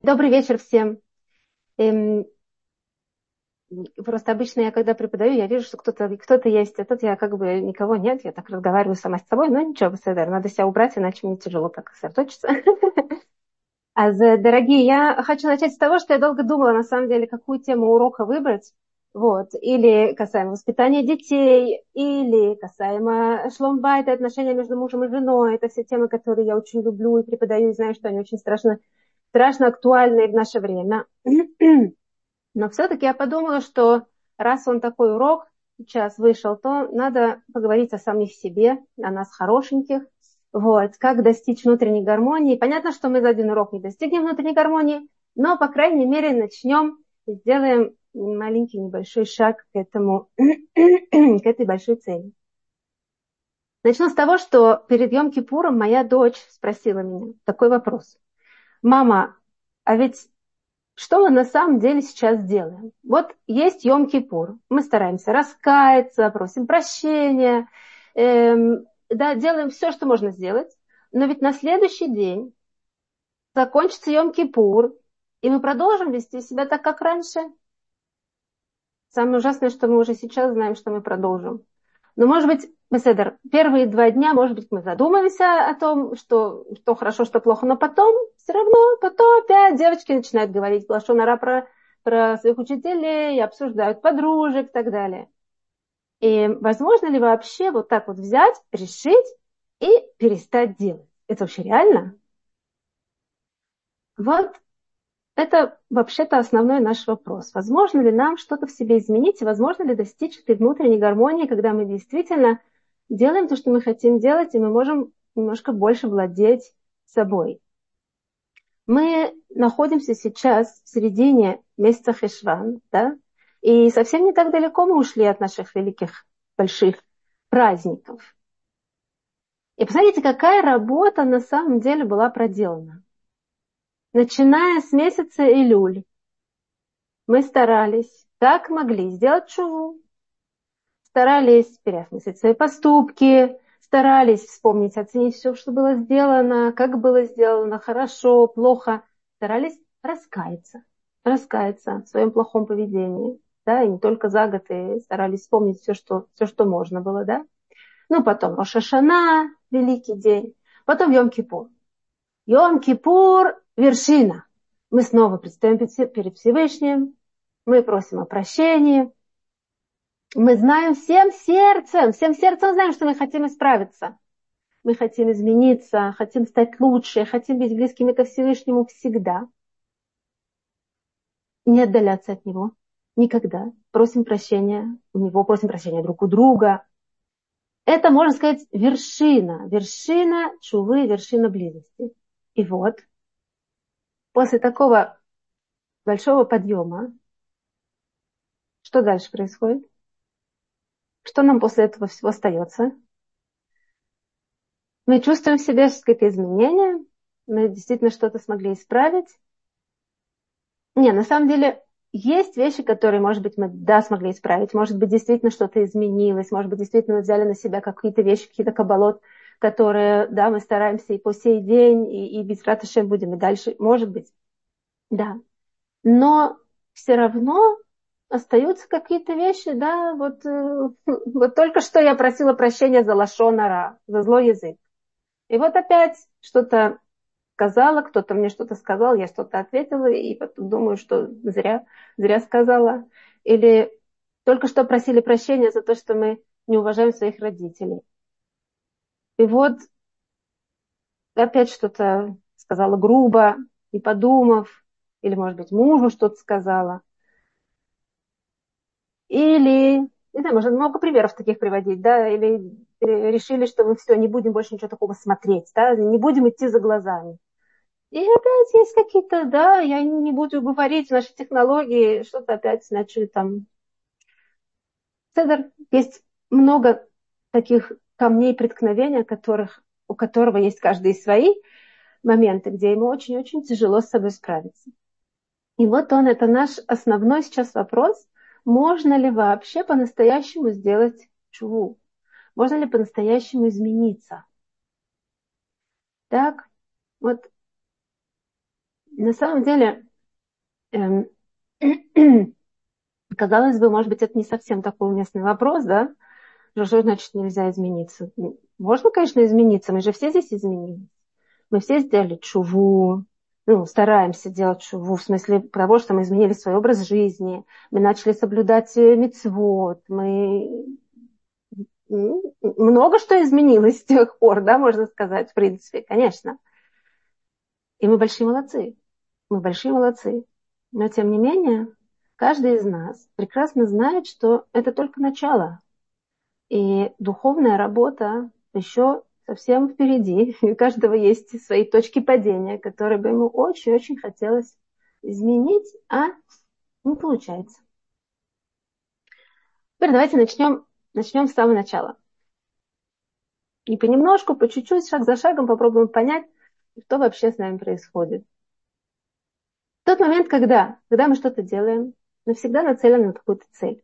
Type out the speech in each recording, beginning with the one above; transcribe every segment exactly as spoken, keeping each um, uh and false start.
Добрый вечер всем. Эм, просто обычно я, когда преподаю, я вижу, что кто-то кто есть, а тут я как бы никого нет, я так разговариваю сама с собой, но ничего, беседер, надо себя убрать, иначе мне тяжело так сосредоточиться. А, за- дорогие, я хочу начать с того, что я долго думала, на самом деле, какую тему урока выбрать. Вот. Или касаемо воспитания детей, или касаемо шломбайта, отношения между мужем и женой. Это все темы, которые я очень люблю и преподаю, и знаю, что они очень страшно, страшно актуальны в наше время. Но все-таки я подумала, что раз он такой урок сейчас вышел, то надо поговорить о самих себе, о нас хорошеньких. Вот, как достичь внутренней гармонии. Понятно, что мы за один урок не достигнем внутренней гармонии, но, по крайней мере, начнем и сделаем маленький небольшой шаг к этому, к этой большой цели. Начну с того, что перед Йом-Кипуром моя дочь спросила меня такой вопрос. Мама, а ведь что мы на самом деле сейчас делаем? Вот есть Йом-Кипур. Мы стараемся раскаяться, просим прощения, эм, да, делаем все, что можно сделать. Но ведь на следующий день закончится Йом-Кипур, и мы продолжим вести себя так, как раньше. Самое ужасное, что мы уже сейчас знаем, что мы продолжим. Но, может быть, Беседер, первые два дня, может быть, мы задумаемся о том, что, что хорошо, что плохо, но потом все равно, потом опять девочки начинают говорить лашон ара про, про своих учителей, обсуждают подружек и так далее. И возможно ли вообще вот так вот взять, решить и перестать делать? Это вообще реально? Вот это вообще-то основной наш вопрос. Возможно ли нам что-то в себе изменить, и возможно ли достичь этой внутренней гармонии, когда мы действительно делаем то, что мы хотим делать, и мы можем немножко больше владеть собой. Мы находимся сейчас в середине месяца Хешван, да, и совсем не так далеко мы ушли от наших великих, больших праздников. И посмотрите, какая работа на самом деле была проделана. Начиная с месяца Илюль, мы старались, как могли, сделать шуву. Старались переосмыслить свои поступки, старались вспомнить, оценить все, что было сделано, как было сделано, хорошо, плохо. Старались раскаяться, раскаяться в своем плохом поведении. Да, и не только за год, и старались вспомнить все, что, все, что можно было, да. Ну, потом Рош ха-Шана, великий день. Потом Йом-Кипур. Йом-Кипур, вершина. Мы снова предстаем перед Всевышним, мы просим о прощении. Мы знаем всем сердцем, всем сердцем знаем, что мы хотим исправиться. Мы хотим измениться, хотим стать лучше, хотим быть близкими ко Всевышнему всегда. Не отдаляться от Него никогда. Просим прощения у Него, просим прощения друг у друга. Это, можно сказать, вершина, вершина чувы, вершина близости. И вот, после такого большого подъема, что дальше происходит? Что нам после этого всего остается? Мы чувствуем в себе какие-то изменения, мы действительно что-то смогли исправить. Не, на самом деле есть вещи, которые, может быть, мы да, смогли исправить, может быть, действительно что-то изменилось, может быть, действительно мы взяли на себя какие-то вещи, какие-то кабалот, которые, да, мы стараемся и по сей день, и, и без раташем будем и дальше, может быть, да. Но все равно остаются какие-то вещи, да, вот, э, вот только что я просила прощения за лашон ара, за злой язык. И вот опять что-то сказала, кто-то мне что-то сказал, я что-то ответила, и потом думаю, что зря, зря сказала. Или только что просили прощения за то, что мы не уважаем своих родителей. И вот опять что-то сказала грубо, не подумав, или, может быть, мужу что-то сказала. Или, не знаю, можно много примеров таких приводить, да, или решили, что мы все, не будем больше ничего такого смотреть, да, не будем идти за глазами. И опять есть какие-то, да, я не буду говорить, наши технологии, что-то опять начали там. Цедр, есть много таких камней преткновения, которых, у которого есть каждый свои моменты, где ему очень-очень тяжело с собой справиться. И вот он, это наш основной сейчас вопрос, можно ли вообще по-настоящему сделать чуву? Можно ли по-настоящему измениться? Так, вот На самом деле, эм, казалось бы, может быть, это не совсем такой уместный вопрос, да? Что что значит нельзя измениться? Можно, конечно, измениться, мы же все здесь изменились. Мы все сделали чуву, ну, стараемся делать чуву, в смысле того, что мы изменили свой образ жизни, мы начали соблюдать мицвот, мы м, много что изменилось с тех пор, да, можно сказать, в принципе, конечно. И мы большие молодцы, мы большие молодцы. Но, тем не менее, каждый из нас прекрасно знает, что это только начало. И духовная работа еще совсем впереди. И у каждого есть свои точки падения, которые бы ему очень-очень хотелось изменить, а не получается. Теперь давайте начнем, начнем с самого начала. И понемножку, по чуть-чуть, шаг за шагом попробуем понять, что вообще с нами происходит. В тот момент, когда, когда мы что-то делаем, мы всегда нацелены на какую-то цель.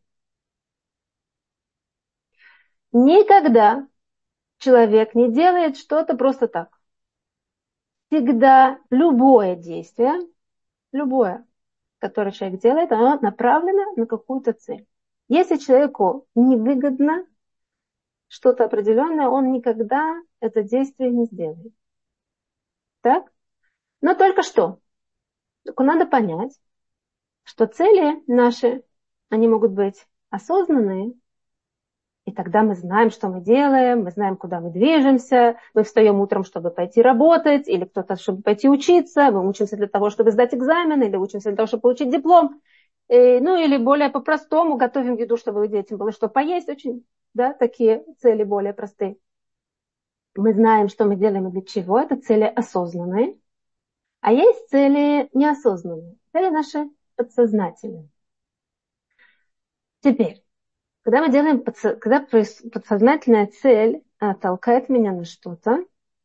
Никогда человек не делает что-то просто так. Всегда любое действие, любое, которое человек делает, оно направлено на какую-то цель. Если человеку невыгодно что-то определенное, он никогда это действие не сделает. Так? Но только что. Только надо понять, что цели наши, они могут быть осознанные, и тогда мы знаем, что мы делаем, мы знаем, куда мы движемся, мы встаем утром, чтобы пойти работать, или кто-то, чтобы пойти учиться, мы учимся для того, чтобы сдать экзамен, или учимся для того, чтобы получить диплом. И, ну, или более по-простому, готовим еду, чтобы детям было что поесть. Очень, да, такие цели более простые. Мы знаем, что мы делаем и для чего. Это цели осознанные. А есть цели неосознанные. Цели наши подсознательные. Теперь, когда мы делаем, когда подсознательная цель а, толкает меня на что-то,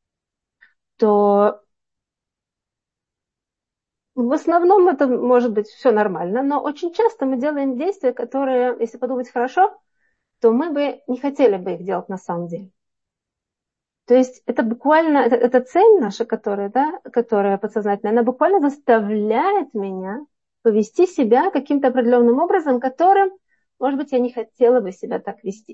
то в основном это может быть все нормально, но очень часто мы делаем действия, которые, если подумать хорошо, то мы бы не хотели бы их делать на самом деле. То есть это буквально, это, это цель наша, которая, да, которая подсознательная, она буквально заставляет меня повести себя каким-то определенным образом, которым, может быть, я не хотела бы себя так вести.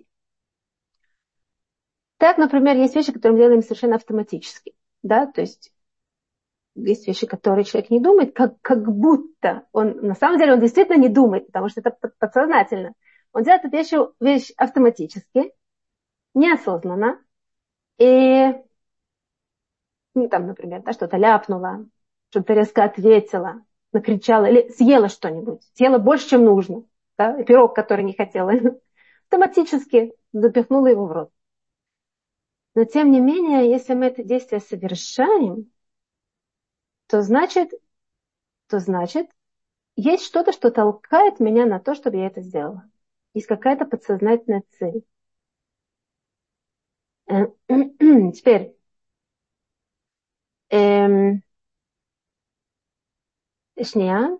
Так, например, есть вещи, которые мы делаем совершенно автоматически. Да? То есть есть вещи, которые человек не думает, как, как будто он, на самом деле он действительно не думает, потому что это подсознательно. Он делает эту вещь, вещь автоматически, неосознанно. И, ну, там, например, да, что-то ляпнула, что-то резко ответила, накричала или съела что-нибудь. Съела больше, чем нужно. Да? Пирог, который не хотела. Автоматически запихнула его в рот. Но, тем не менее, если мы это действие совершаем, то значит, то значит, есть что-то, что толкает меня на то, чтобы я это сделала. Есть какая-то подсознательная цель. Теперь, эм, шния.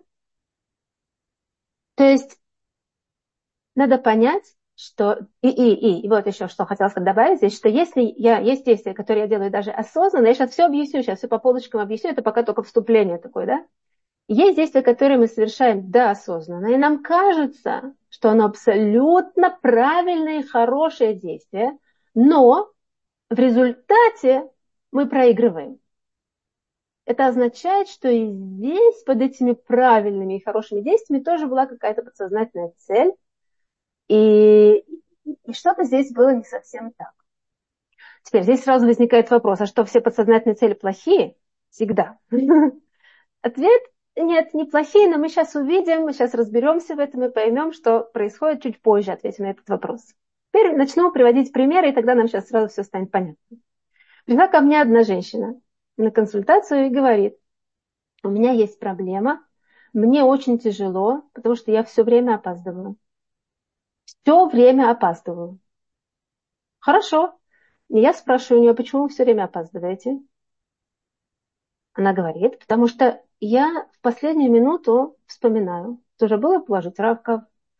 То есть, надо понять, что... И, и, и, и вот еще, что хотела сказать, добавить здесь, что если я, есть действия, которые я делаю даже осознанно, я сейчас все объясню, сейчас все по полочкам объясню, это пока только вступление такое, да? Есть действия, которые мы совершаем да, осознанно, и нам кажется, что оно абсолютно правильное и хорошее действие, но в результате мы проигрываем. Это означает, что и здесь под этими правильными и хорошими действиями тоже была какая-то подсознательная цель, и, и что-то здесь было не совсем так. Теперь здесь сразу возникает вопрос, а что все подсознательные цели плохие? Всегда. Ответ нет, не плохие, но мы сейчас увидим, мы сейчас разберемся в этом и поймем, что происходит чуть позже, ответим на этот вопрос. Теперь начну приводить примеры, и тогда нам сейчас сразу все станет понятно. Пришла ко мне одна женщина на консультацию и говорит, у меня есть проблема, мне очень тяжело, потому что я все время опаздываю. Все время опаздываю. Хорошо. И я спрашиваю у нее, почему вы все время опаздываете? Она говорит, потому что я в последнюю минуту вспоминаю, что уже было положить раков,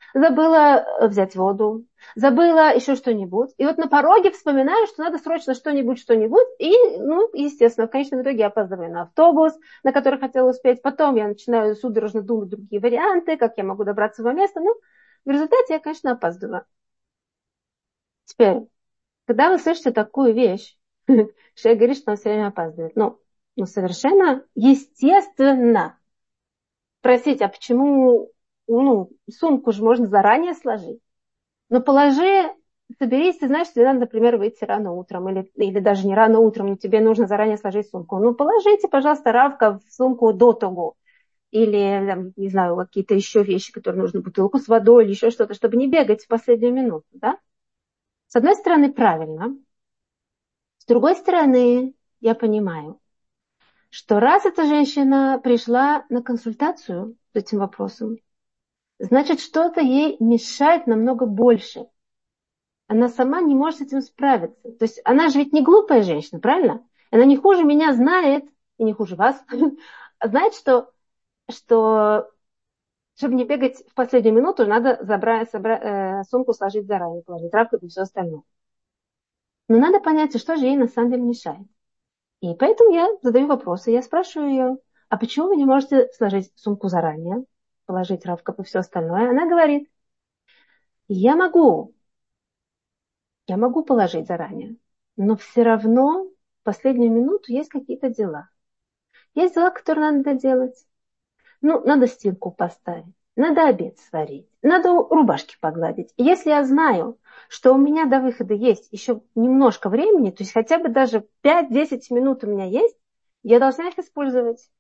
забыла взять воду, забыла еще что-нибудь. И вот на пороге вспоминаю, что надо срочно что-нибудь, что-нибудь. И, ну, естественно, в конечном итоге я опаздываю на автобус, на который хотела успеть. Потом я начинаю судорожно думать другие варианты, как я могу добраться в место. Ну, в результате я, конечно, опаздываю. Теперь, когда вы слышите такую вещь, человек говорит, что он все время опаздывает. Ну, ну, совершенно естественно спросить, а почему, ну, сумку же можно заранее сложить. Но положи, соберись, ты знаешь, что тебе надо, например, выйти рано утром, или, или даже не рано утром, но тебе нужно заранее сложить сумку. Ну, положите, пожалуйста, равка в сумку до того. Или, там, не знаю, какие-то еще вещи, которые нужно, бутылку с водой или еще что-то, чтобы не бегать в последнюю минуту, да? С одной стороны, правильно. С другой стороны, я понимаю, что раз эта женщина пришла на консультацию с этим вопросом, значит, что-то ей мешает намного больше. Она сама не может с этим справиться. То есть она же ведь не глупая женщина, правильно? Она не хуже меня знает, и не хуже вас, знает, что, что чтобы не бегать в последнюю минуту, надо забрать, собрать, э, сумку сложить заранее, положить травку и все остальное. Но надо понять, что же ей на самом деле мешает. И поэтому я задаю вопросы, я спрашиваю ее, а почему вы не можете сложить сумку заранее, положить травку и все остальное? Она говорит, я могу, я могу положить заранее, но все равно в последнюю минуту есть какие-то дела. Есть дела, которые надо делать. Ну, надо стирку поставить, надо обед сварить, надо рубашки погладить. И если я знаю, что у меня до выхода есть еще немножко времени, то есть хотя бы даже пять-десять минут у меня есть, я должна их использовать.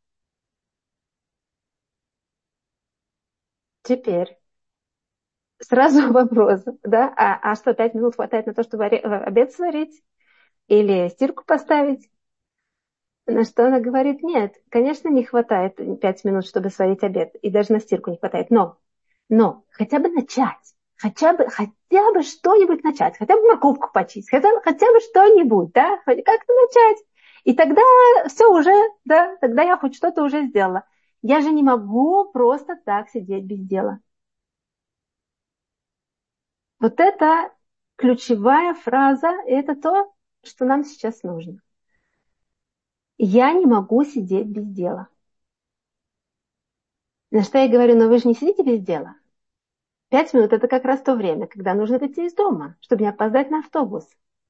Теперь сразу вопрос, да, а, а что, пять минут хватает на то, чтобы обед сварить или стирку поставить? На что она говорит, нет, конечно, не хватает пять минут, чтобы сварить обед, и даже на стирку не хватает, но, но хотя бы начать, хотя бы, хотя бы что-нибудь начать, хотя бы морковку почистить, хотя, хотя бы что-нибудь, да, как-то начать. И тогда все уже, да, тогда я хоть что-то уже сделала. Я же не могу просто так сидеть без дела. Вот это ключевая фраза, и это то, что нам сейчас нужно. Я не могу сидеть без дела. На что я говорю, но вы же не сидите без дела. Пять минут – это как раз то время, когда нужно выйти из дома, чтобы не опоздать на автобус.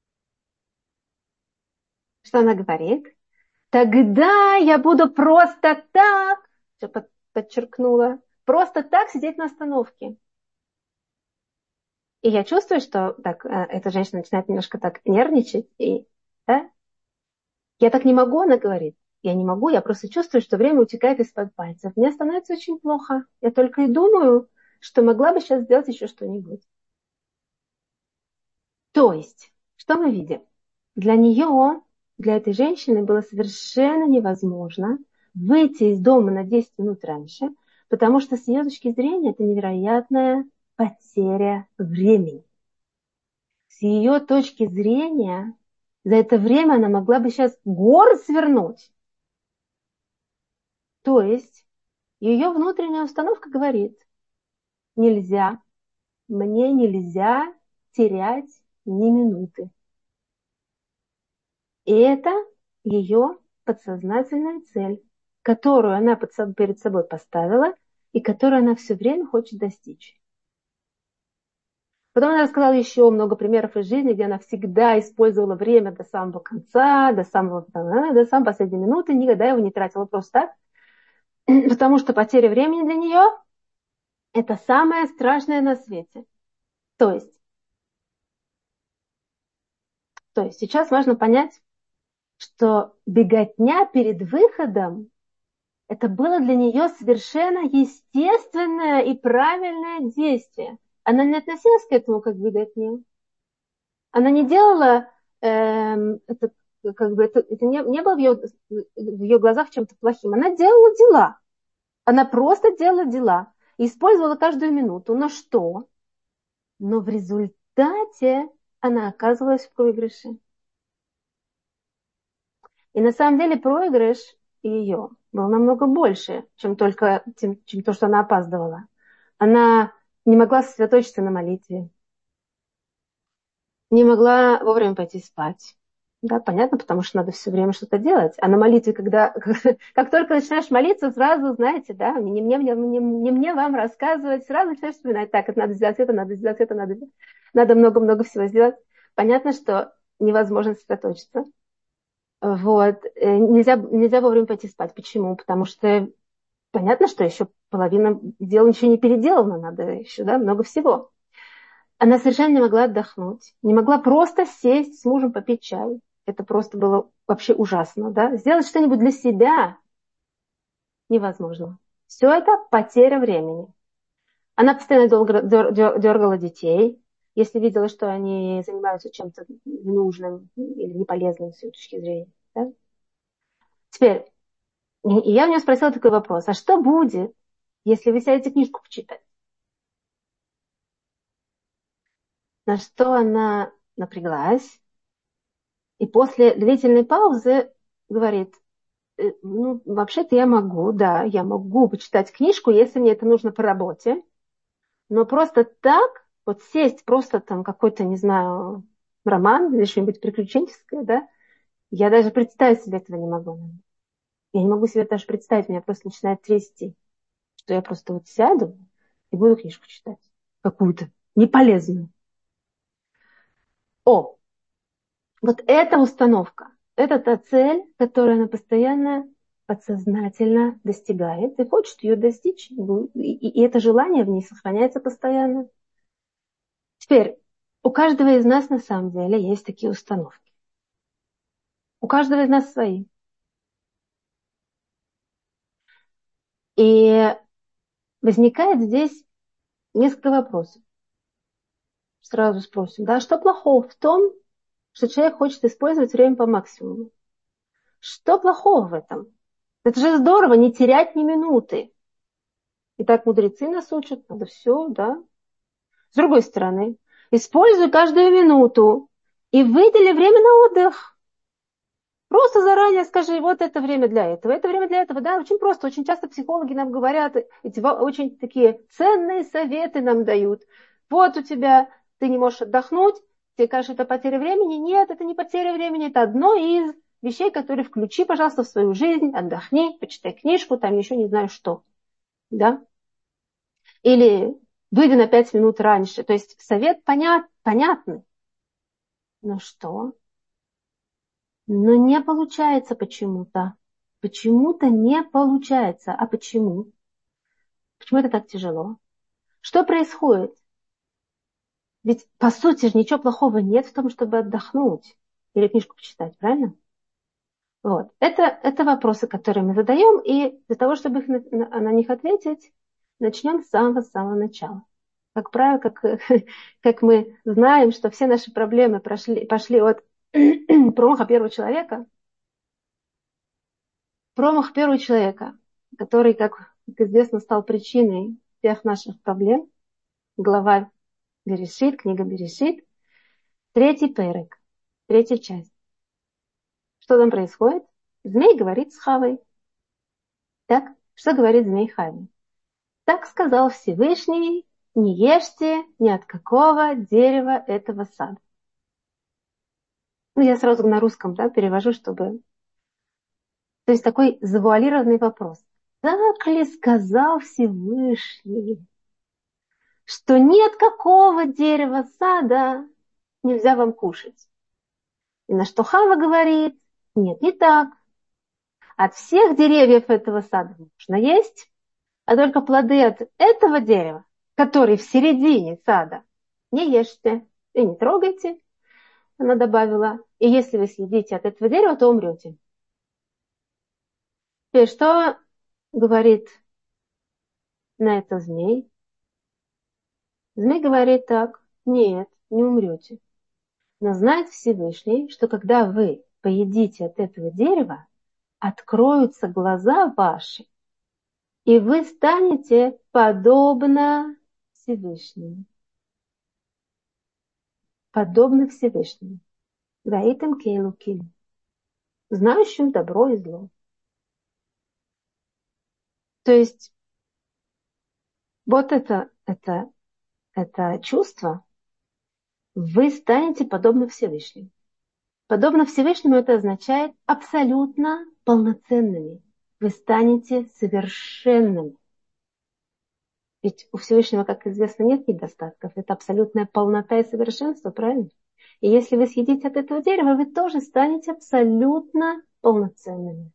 Что она говорит? Тогда я буду просто так, что подчеркнула, просто так сидеть на остановке. И я чувствую, что так, эта женщина начинает немножко так нервничать. И, да? Я так не могу, она говорит. Я не могу, я просто чувствую, что время утекает из-под пальцев. Мне становится очень плохо. Я только и думаю, что могла бы сейчас сделать еще что-нибудь. То есть, что мы видим? Для нее, для этой женщины было совершенно невозможно выйти из дома на десять минут раньше, потому что с ее точки зрения это невероятная потеря времени. С ее точки зрения за это время она могла бы сейчас город свернуть. То есть ее внутренняя установка говорит, нельзя, мне нельзя терять ни минуты. И это ее подсознательная цель, которую она перед собой поставила и которую она все время хочет достичь. Потом она рассказала еще много примеров из жизни, где она всегда использовала время до самого конца, до самого, до самой последней минуты, никогда его не тратила просто так, потому что потеря времени для нее – это самое страшное на свете. То есть, то есть сейчас важно понять, что беготня перед выходом это было для нее совершенно естественное и правильное действие. Она не относилась к этому как к беготне. Она не делала, эм, это, как бы, это, это не, не было в ее, в ее глазах чем-то плохим. Она делала дела. Она просто делала дела. И использовала каждую минуту. Но что? Но в результате она оказывалась в проигрыше. И на самом деле проигрыш ее был намного больше, чем только чем, чем то, что она опаздывала. Она не могла сосредоточиться на молитве, не могла вовремя пойти спать. Да, понятно, потому что надо все время что-то делать. А на молитве, когда, как только начинаешь молиться, сразу, знаете, да, не мне, мне, не, не мне вам рассказывать, сразу начинаешь вспоминать, так, это надо сделать, это надо сделать, это надо, надо много-много всего сделать. Понятно, что невозможно сосредоточиться. Вот. Э, Нельзя, нельзя вовремя пойти спать. Почему? Потому что понятно, что еще половина дел ничего не переделана, надо еще, да, много всего. Она совершенно не могла отдохнуть, не могла просто сесть с мужем попить чай. Это просто было вообще ужасно, да. Сделать что-нибудь для себя невозможно. Все это потеря времени. Она постоянно долго дер- дер- дергала детей, если видела, что они занимаются чем-то ненужным или неполезным с ее точки зрения. Да? Теперь, и я у нее спросила такой вопрос, а что будет, если вы сядете книжку почитать? На что она напряглась, и после длительной паузы говорит, «Э, ну, вообще-то я могу, да, я могу почитать книжку, если мне это нужно по работе, но просто так, вот сесть, просто там какой-то, не знаю, роман или что-нибудь приключенческое, да, я даже представить себе этого не могу. Я не могу себе даже представить, меня просто начинает трясти, что я просто вот сяду и буду книжку читать, какую-то, неполезную. О, вот эта установка, это та цель, которую она постоянно подсознательно достигает и хочет ее достичь. И, и, и это желание в ней сохраняется постоянно. Теперь, у каждого из нас на самом деле есть такие установки. У каждого из нас свои. И возникает здесь несколько вопросов. Сразу спросим, да, что плохого в том, что человек хочет использовать время по максимуму? Что плохого в этом? Это же здорово, не терять ни минуты. И так мудрецы нас учат, надо все, да. С другой стороны, используй каждую минуту и выдели время на отдых. Просто заранее скажи, вот это время для этого, это время для этого. Да, очень просто, очень часто психологи нам говорят, эти очень такие ценные советы нам дают. Вот у тебя, ты не можешь отдохнуть, тебе кажется, это потеря времени. Нет, это не потеря времени, это одно из вещей, которые включи, пожалуйста, в свою жизнь, отдохни, почитай книжку, там еще не знаю что. Да? Или выйди на пять минут раньше. То есть совет понят, понятный. Но что? Но не получается почему-то. Почему-то не получается. А почему? Почему это так тяжело? Что происходит? Ведь, по сути же, ничего плохого нет в том, чтобы отдохнуть или книжку почитать, правильно? Вот. Это, это вопросы, которые мы задаем, и для того, чтобы их на, на, на них ответить, начнем с самого-самого начала. Как правило, как, как мы знаем, что все наши проблемы прошли, пошли от промаха первого человека, промах первого человека, который, как, как известно, стал причиной всех наших проблем, глава Берешит, книга Берешит, третий перек, третья часть. Что там происходит? Змей говорит с Хавой. Так, что говорит змей Хаве? Так сказал Всевышний, не ешьте ни от какого дерева этого сада. Ну, я сразу на русском, да, перевожу, чтобы... То есть такой завуалированный вопрос. Так ли сказал Всевышний, что ни от какого дерева сада нельзя вам кушать? И на что Хава говорит, нет, не так. От всех деревьев этого сада можно есть, а только плоды от этого дерева, который в середине сада, не ешьте и не трогайте, она добавила. И если вы съедите от этого дерева, то умрете. И что говорит на это змей? Змей говорит так, нет, не умрете. Но знает Всевышний, что когда вы поедите от этого дерева, откроются глаза ваши, и вы станете подобно Всевышнему. Подобно Всевышнему. Гаитам кейлуким. Знающим добро и зло. То есть, вот это, это это чувство, вы станете подобны Всевышнему. Подобно Всевышнему это означает абсолютно полноценными. Вы станете совершенными. Ведь у Всевышнего, как известно, нет недостатков. Это абсолютная полнота и совершенство, правильно? И если вы съедите от этого дерева, вы тоже станете абсолютно полноценными.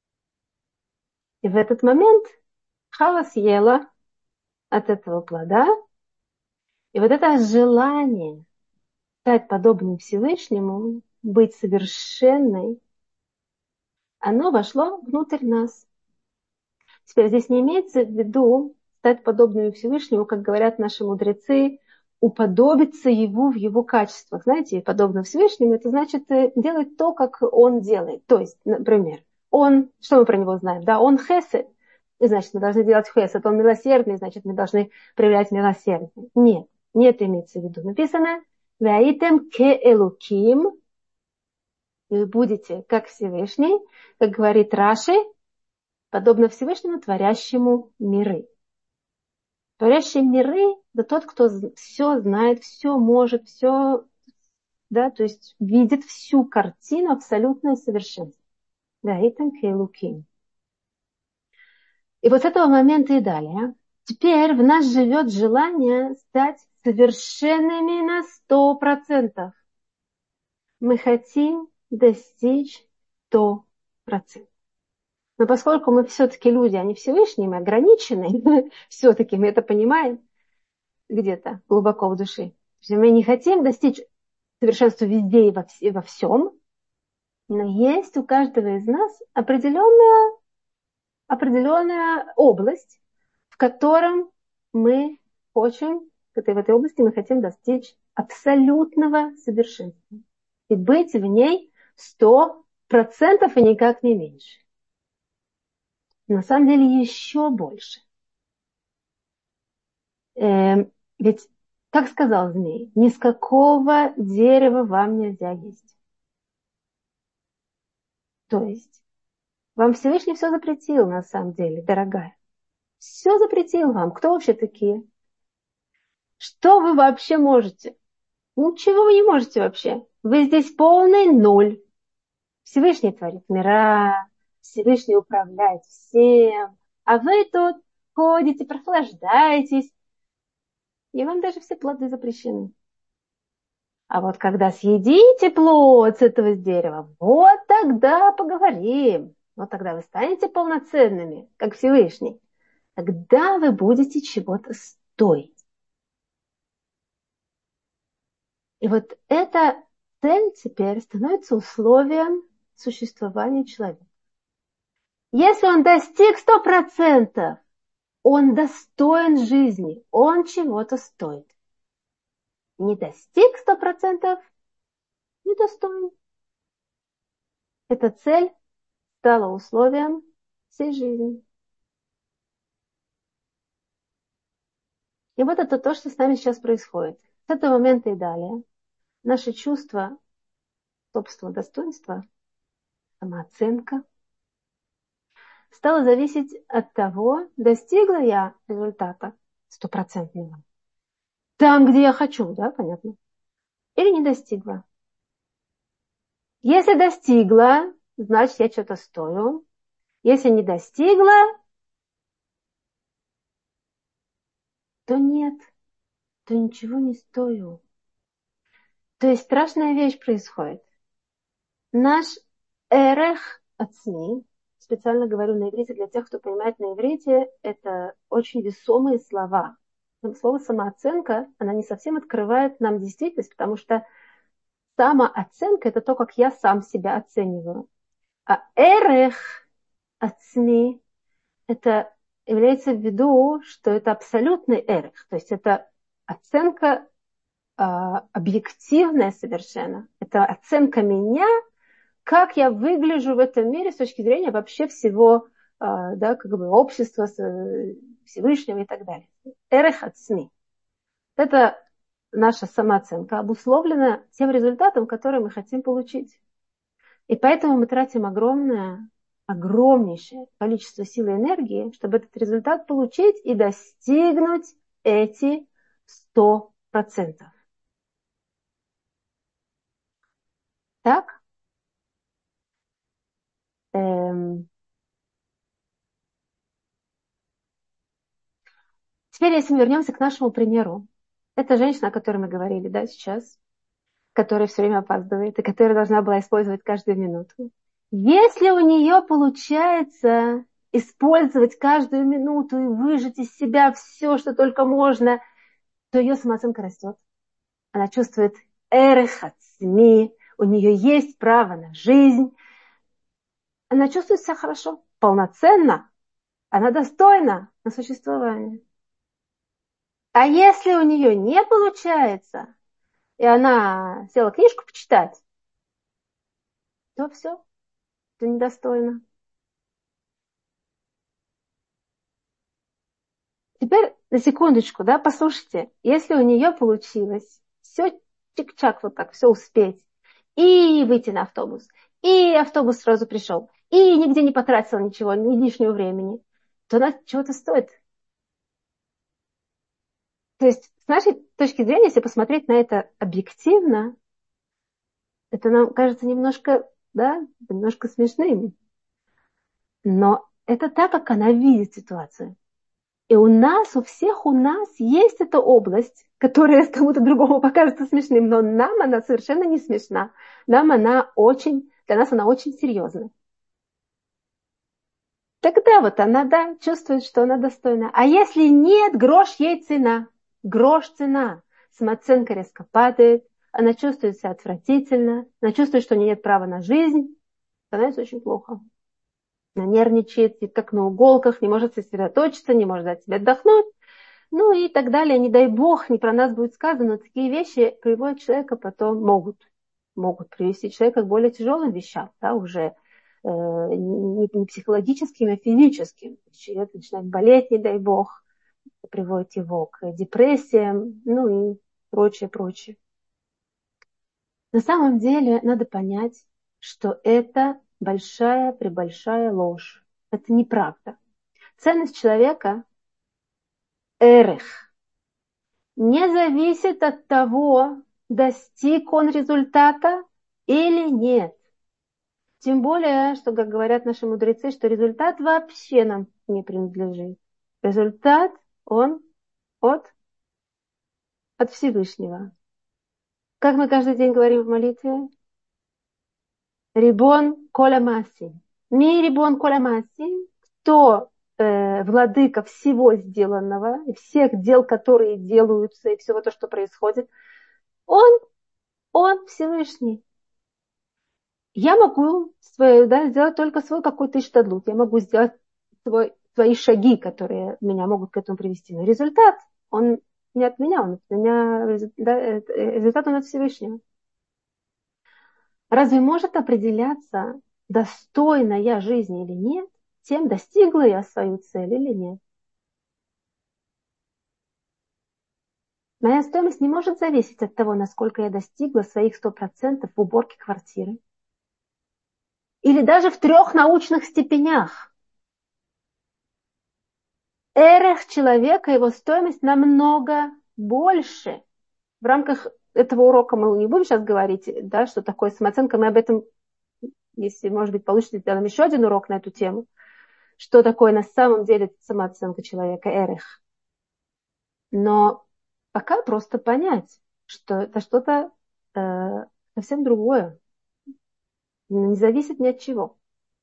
И в этот момент Хава съела от этого плода. И вот это желание стать подобным Всевышнему, быть совершенной, оно вошло внутрь нас. Теперь здесь не имеется в виду стать подобным Всевышнему, как говорят наши мудрецы, уподобиться его в его качествах. Знаете, подобно Всевышнему, это значит делать то, как он делает. То есть, например, он, что мы про него знаем? Да, он хесед, и значит, мы должны делать хесед. Он милосердный, значит, мы должны проявлять милосердие. Нет, нет, имеется в виду. Написано, «Ваитем ке элуким», и вы будете как Всевышний, как говорит Раши, подобно Всевышнему, творящему миры. Творящий миры – это тот, кто все знает, все может, все, да, то есть видит всю картину абсолютное совершенство. Да, и там кейлуким. И вот с этого момента и далее. Теперь в нас живет желание стать совершенными на сто процентов. Мы хотим достичь сто процентов. Но поскольку мы все-таки люди, а не Всевышние, мы ограничены, все-таки мы это понимаем где-то глубоко в душе. Мы не хотим достичь совершенства везде и во, вс- и во всем, но есть у каждого из нас определенная, определенная область, в котором мы хотим, в этой, в этой области мы хотим достичь абсолютного совершенства. И быть в ней сто процентов и никак не меньше. На самом деле еще больше. Эм, ведь, как сказал змей, ни с какого дерева вам нельзя есть. То есть, вам Всевышний все запретил, на самом деле, дорогая. Все запретил вам. Кто вообще такие? Что вы вообще можете? Ничего вы не можете вообще. Вы здесь полный ноль. Всевышний творит мира, Всевышний управляет всем, а вы тут ходите, прохлаждаетесь, и вам даже все плоды запрещены. А вот когда съедите плод с этого дерева, вот тогда поговорим. Вот тогда вы станете полноценными, как Всевышний. Тогда вы будете чего-то стоить. И вот эта цель теперь становится условием существования человека. Если он достиг сто процентов, он достоин жизни, он чего-то стоит. Не достиг сто процентов, недостоин. Эта цель стала условием всей жизни. И вот это то, что с нами сейчас происходит. С этого момента и далее наше чувство собственного достоинства, самооценка, стало зависеть от того, достигла я результата стопроцентного. Там, где я хочу, да, понятно? Или не достигла. Если достигла, значит, я что-то стою. Если не достигла, то нет, то ничего не стою. То есть страшная вещь происходит. Наш эрех ацми, специально говорю на иврите, для тех, кто понимает на иврите, это очень весомые слова. Но слово самооценка, она не совсем открывает нам действительность, потому что самооценка – это то, как я сам себя оцениваю. А эрех ацми – это имеется в виду, что это абсолютный эрех, то есть это оценка э, объективная совершенно. Это оценка меня, как я выгляжу в этом мире с точки зрения вообще всего, э, да, как бы общества, Всевышнего и так далее. Эрех ацми. Это наша самооценка обусловлена тем результатом, который мы хотим получить. И поэтому мы тратим огромное, огромнейшее количество сил и энергии, чтобы этот результат получить и достигнуть эти Сто процентов. Так? Эм, Теперь, если мы вернемся к нашему примеру. Это женщина, о которой мы говорили, да, сейчас, которая все время опаздывает и которая должна была использовать каждую минуту. Если у нее получается использовать каждую минуту и выжать из себя все, что только можно, то ее самооценка растет. Она чувствует эрех ацми, у нее есть право на жизнь. Она чувствует себя хорошо, полноценно. Она достойна на существование. А если у нее не получается, и она села книжку почитать, то все, это недостойно. Теперь на секундочку, да, послушайте, если у нее получилось все чик-чак вот так, все успеть, и выйти на автобус, и автобус сразу пришел, и нигде не потратила ничего, ни лишнего времени, то она чего-то стоит. То есть, с нашей точки зрения, если посмотреть на это объективно, это нам кажется немножко, да, немножко смешным. Но это так, как она видит ситуацию. И у нас, у всех у нас есть эта область, которая кому-то другому покажется смешным, но нам она совершенно не смешна. Нам она очень, для нас она очень серьезна. Тогда вот она, да, чувствует, что она достойна. А если нет, грош ей цена. Грош цена. Самооценка резко падает, она чувствует себя отвратительно, она чувствует, что у нее нет права на жизнь, становится очень плохо. Она нервничает, как на иголках, не может сосредоточиться, не может дать себе отдохнуть. Ну и так далее. Не дай бог, не про нас будет сказано, такие вещи приводят человека потом, могут, могут привести человека к более тяжелым вещам, да, уже э, не, не психологическим, а физическим. Человек начинает болеть, не дай бог, приводит его к депрессиям, ну и прочее, прочее. На самом деле надо понять, что это большая-пребольшая ложь. Это неправда. Ценность человека, эрех, не зависит от того, достиг он результата или нет. Тем более, что, как говорят наши мудрецы, что результат вообще нам не принадлежит. Результат, он от, от Всевышнего. Как мы каждый день говорим в молитве? Рибон коля маси. Ми рибон коля маси. Кто э, владыка всего сделанного, и всех дел, которые делаются, и всего то, что происходит, он, он Всевышний. Я могу свой, да, сделать только свой какой-то иштадлут. Я могу сделать свой, свои шаги, которые меня могут к этому привести. Но результат, он не от меня, он от меня, да, результат он от Всевышнего. Разве может определяться, достойна я жизни или нет, тем, достигла я свою цель или нет? Моя стоимость не может зависеть от того, насколько я достигла своих сто процентов в уборке квартиры. Или даже в трех научных степенях. Эрех человека, его стоимость намного больше. В рамках этого урока мы не будем сейчас говорить, да, что такое самооценка. Мы об этом, если, может быть, получится, сделаем еще один урок на эту тему. Что такое на самом деле самооценка человека, эрех. Но пока просто понять, что это что-то э, совсем другое. Не зависит ни от чего.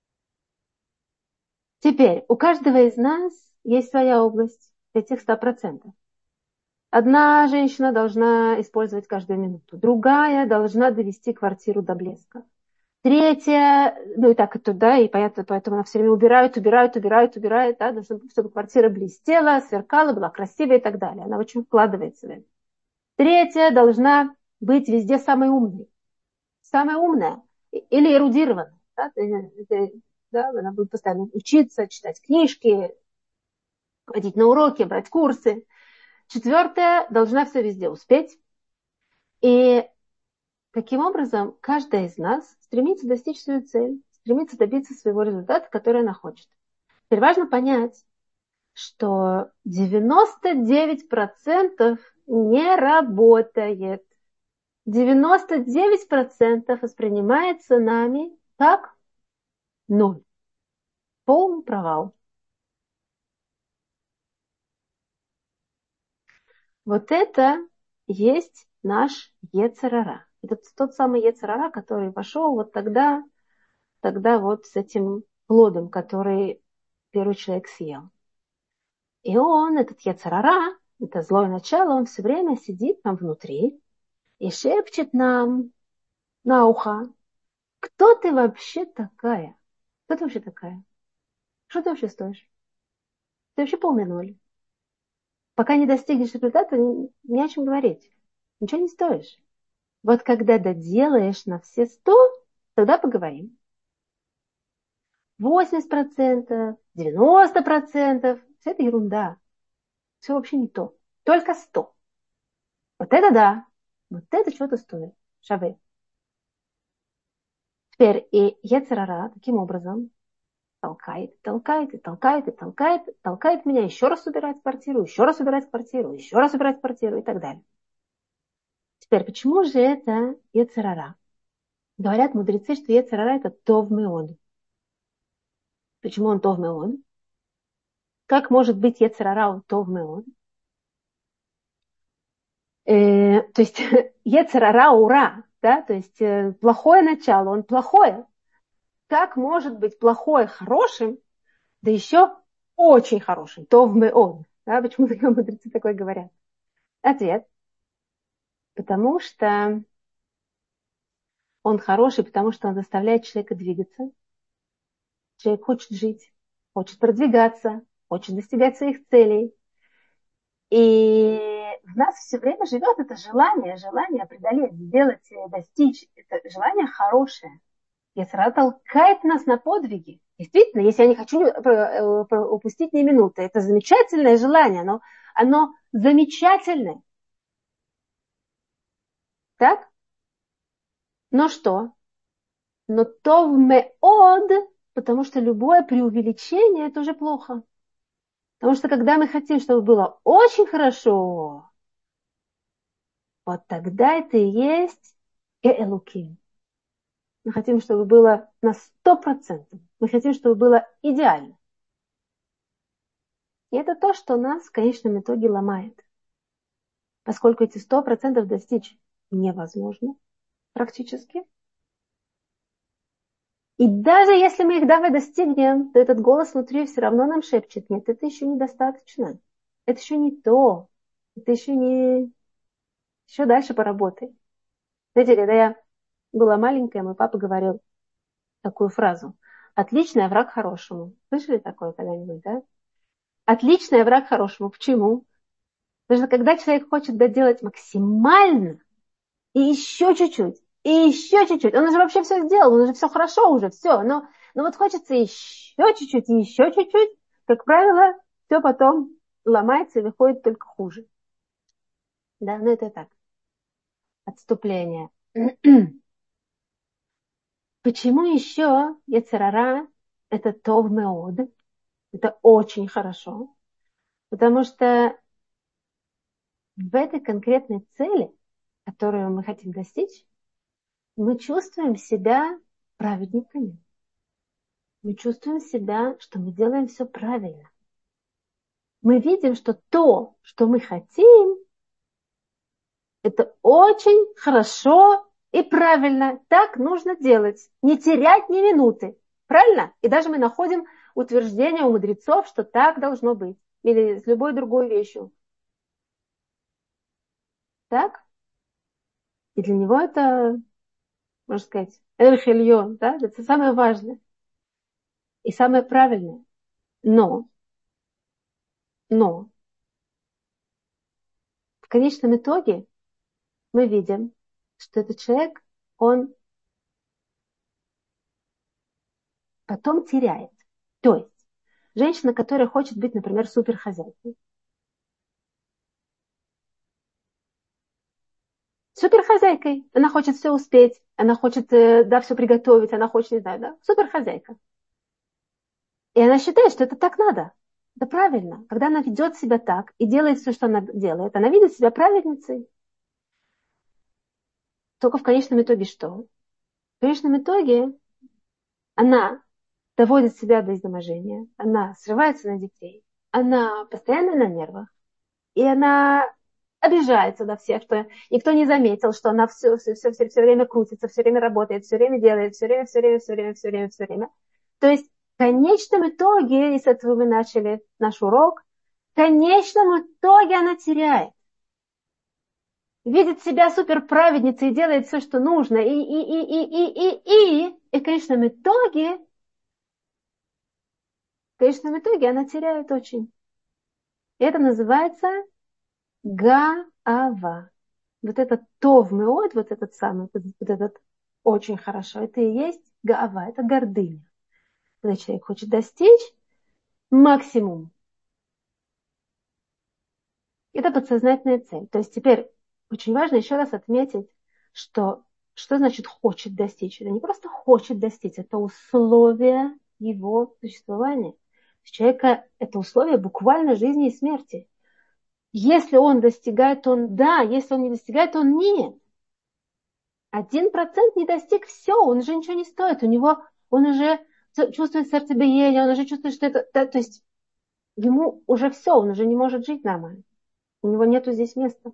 Теперь, у каждого из нас есть своя область этих ста процентов. Одна женщина должна использовать каждую минуту, другая должна довести квартиру до блеска. Третья, ну и так и туда, и понятно, поэтому она все время убирает, убирает, убирает, убирает, да, чтобы квартира блестела, сверкала, была красивая и так далее. Она очень вкладывается в это. Третья должна быть везде самой умной. Самая умная или эрудированная. Да, да, она будет постоянно учиться, читать книжки, ходить на уроки, брать курсы. Четвертая должна все везде успеть. И таким образом каждая из нас стремится достичь свою цель, стремится добиться своего результата, который она хочет. Теперь важно понять, что девяносто девять процентов не работает. девяносто девять процентов воспринимается нами как ноль. Полный провал. Вот это есть наш йецер ара. Это тот самый йецер ара, который пошел вот тогда, тогда вот с этим плодом, который первый человек съел. И он, этот йецер ара, это злое начало, он все время сидит там внутри и шепчет нам на ухо: кто ты вообще такая? Кто ты вообще такая? Что ты вообще стоишь? Ты вообще полный ноль. Пока не достигнешь результата, не, не о чем говорить. Ничего не стоишь. Вот когда доделаешь на все сто, тогда поговорим. восемьдесят процентов, девяносто процентов, все это ерунда. Все вообще не то. Только сто. Вот это да. Вот это что-то стоит. Шаве. Теперь и йецер ара таким образом толкает, толкает, и толкает, и толкает, толкает меня еще раз убирать квартиру, еще раз убирать квартиру, еще раз убирать квартиру и так далее. Теперь, почему же это йецер ара? Говорят мудрецы, что йецер ара это тов меод. Почему он тов меод? Как может быть йецер ара тов меод? Э, то есть йецер ара ура, да, то есть э, плохое начало, он плохое. Как может быть плохое хорошим, да еще очень хорошим, тов меод? Да, почему мудрецы такое говорят? Ответ. Потому что он хороший, потому что он заставляет человека двигаться. Человек хочет жить, хочет продвигаться, хочет достигать своих целей. И в нас все время живет это желание, желание преодолеть, сделать, достичь. Это желание хорошее. Йецер ара толкает нас на подвиги. Действительно, если я не хочу упустить ни минуты, это замечательное желание, оно, оно замечательное. Так? Но что? Но тов меод, потому что любое преувеличение – это уже плохо. Потому что когда мы хотим, чтобы было очень хорошо, вот тогда это и есть элуким. Мы хотим, чтобы было на сто процентов. Мы хотим, чтобы было идеально. И это то, что нас в конечном итоге ломает. Поскольку эти сто процентов достичь невозможно практически. И даже если мы их давай достигнем, то этот голос внутри все равно нам шепчет: нет, это еще недостаточно. Это еще не то. Это еще не... Еще дальше поработай. Знаете, когда я была маленькая, мой папа говорил такую фразу: отличный враг хорошему. Слышали такое когда-нибудь, да? Отличный враг хорошему. Почему? Потому что когда человек хочет доделать максимально, и еще чуть-чуть, и еще чуть-чуть, он уже вообще все сделал, он уже все хорошо, уже все, но, но вот хочется еще чуть-чуть, и еще чуть-чуть, как правило, все потом ломается и выходит только хуже. Да, ну это так. Отступление. Почему еще йецер ара это тов меод? Это очень хорошо. Потому что в этой конкретной цели, которую мы хотим достичь, мы чувствуем себя праведниками. Мы чувствуем себя, что мы делаем все правильно. Мы видим, что то, что мы хотим, это очень хорошо и правильно. Так нужно делать. Не терять ни минуты. Правильно? И даже мы находим утверждение у мудрецов, что так должно быть. Или с любой другой вещью. Так? И для него это, можно сказать, эль-хильон, да? Это самое важное. И самое правильное. Но, но, в конечном итоге мы видим, что этот человек, он потом теряет. То есть, женщина, которая хочет быть, например, суперхозяйкой. Суперхозяйкой. Она хочет все успеть, она хочет, да, все приготовить, она хочет, не знаю, да, суперхозяйка. И она считает, что это так надо. Это правильно. Когда она ведет себя так и делает все, что она делает, она видит себя праведницей. Только в конечном итоге что? В конечном итоге она доводит себя до изнеможения, она срывается на детей, она постоянно на нервах, и она обижается на всех, что никто не заметил, что она все, все, все, все, все время крутится, все время работает, все время делает, все время, все время, все время, все время, все время. То есть в конечном итоге, и с этого мы начали наш урок, в конечном итоге она теряет. Видит себя суперправедницей и делает все, что нужно. И, и, и, и, и, и, и, и в конечном итоге, в конечном итоге она теряет очень. И это называется гаава. Вот этот тов меот, вот этот самый, вот вот этот очень хорошо, это и есть гаава, это гордыня. Когда человек хочет достичь максимум. Это подсознательная цель. То есть теперь очень важно еще раз отметить, что что значит хочет достичь? Это не просто хочет достичь, это условие его существования. У человека это условие буквально жизни и смерти. Если он достигает, он да, если он не достигает, он нет. Один процент не достиг, все, он уже ничего не стоит. У него, он уже чувствует сердцебиение, он уже чувствует, что это, да, то есть ему уже все, он уже не может жить нормально. У него нету здесь места.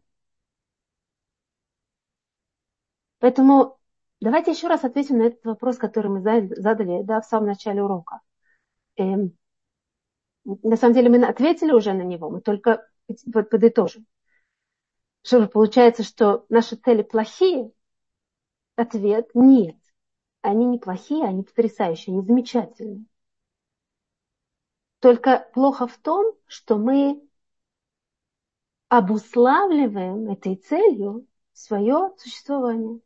Поэтому давайте еще раз ответим на этот вопрос, который мы задали, да, в самом начале урока. Эм, на самом деле мы ответили уже на него, мы только подытожим. Что же получается, что наши цели плохие? Ответ – нет. Они не плохие, они потрясающие, они замечательные. Только плохо в том, что мы обуславливаем этой целью свое существование.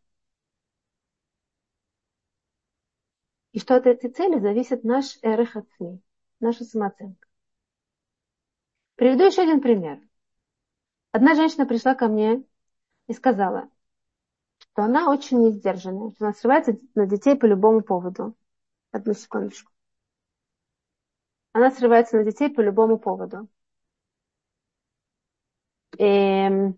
И что от этой цели зависит наш эрех ацми, наша самооценка. Приведу еще один пример. Одна женщина пришла ко мне и сказала, что она очень несдержанная, что она срывается на детей по любому поводу. Одну секундочку. Она срывается на детей по любому поводу. Эм,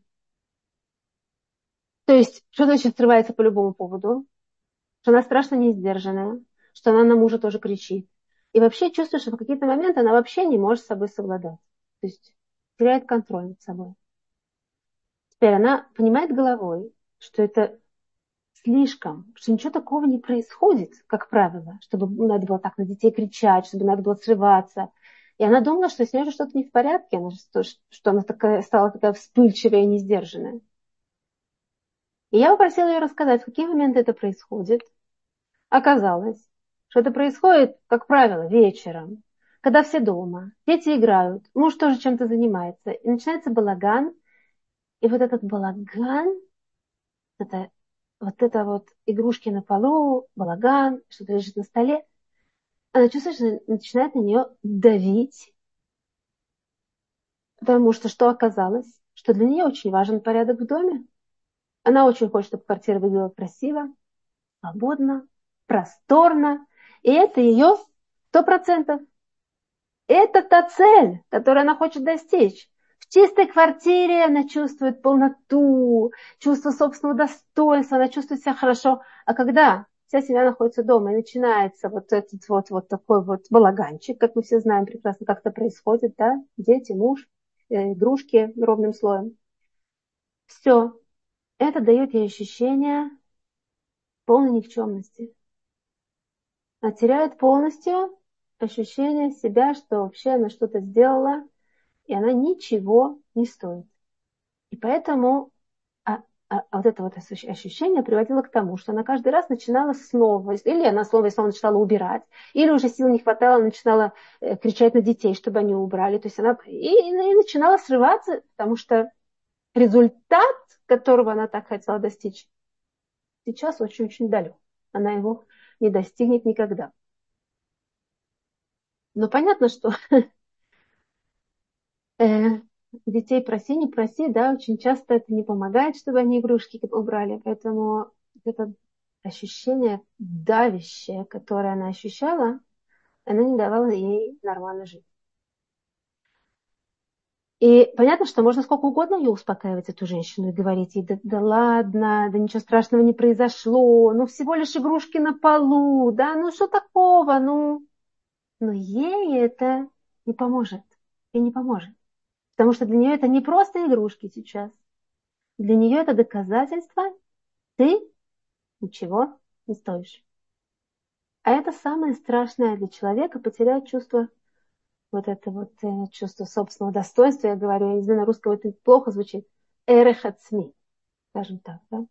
то есть, что значит срывается по любому поводу? Что она страшно несдержанная, что она на мужа тоже кричит. И вообще чувствует, что в какие-то моменты она вообще не может с собой совладать. То есть теряет контроль над собой. Теперь она понимает головой, что это слишком, что ничего такого не происходит, как правило, чтобы надо было так на детей кричать, чтобы надо было срываться. И она думала, что с ней уже что-то не в порядке, она, что, что она такая, стала такая вспыльчивая и несдержанная. И я попросила ее рассказать, в какие моменты это происходит. Оказалось, что это происходит, как правило, вечером, когда все дома, дети играют, муж тоже чем-то занимается, и начинается балаган, и вот этот балаган, это, вот это вот игрушки на полу, балаган, что-то лежит на столе, она чувствует, что начинает на нее давить, потому что что оказалось? Что для нее очень важен порядок в доме. Она очень хочет, чтобы квартира выглядела красиво, свободно, просторно, и это ее сто процентов. Это та цель, которую она хочет достичь. В чистой квартире она чувствует полноту, чувство собственного достоинства, она чувствует себя хорошо. А когда вся семья находится дома и начинается вот этот вот, вот такой вот балаганчик, как мы все знаем прекрасно, как это происходит, да, дети, муж, э, игрушки ровным слоем. Все. Это дает ей ощущение полной никчемности. Она теряет полностью ощущение себя, что вообще она что-то сделала, и она ничего не стоит. И поэтому а, а, а вот это вот ощущение приводило к тому, что она каждый раз начинала снова, или она снова и снова начинала убирать, или уже сил не хватало, она начинала э, кричать на детей, чтобы они убрали. То есть она и, и, и начинала срываться, потому что результат, которого она так хотела достичь, сейчас очень-очень далек. Она его не достигнет никогда. Но понятно, что э, детей проси, не проси, да, очень часто это не помогает, чтобы они игрушки убрали. Поэтому это ощущение давящее, которое она ощущала, оно не давало ей нормально жить. И понятно, что можно сколько угодно ее успокаивать, эту женщину, и говорить ей, да, да ладно, да ничего страшного не произошло, ну всего лишь игрушки на полу, да, ну что такого, ну. Но ей это не поможет. И не поможет. Потому что для нее это не просто игрушки сейчас. Для нее это доказательство, ты ничего не стоишь. А это самое страшное для человека, потерять чувство, вот это вот э, чувство собственного достоинства. Я говорю, я не знаю, на русском это плохо звучит. Эрех ацми, скажем так, да?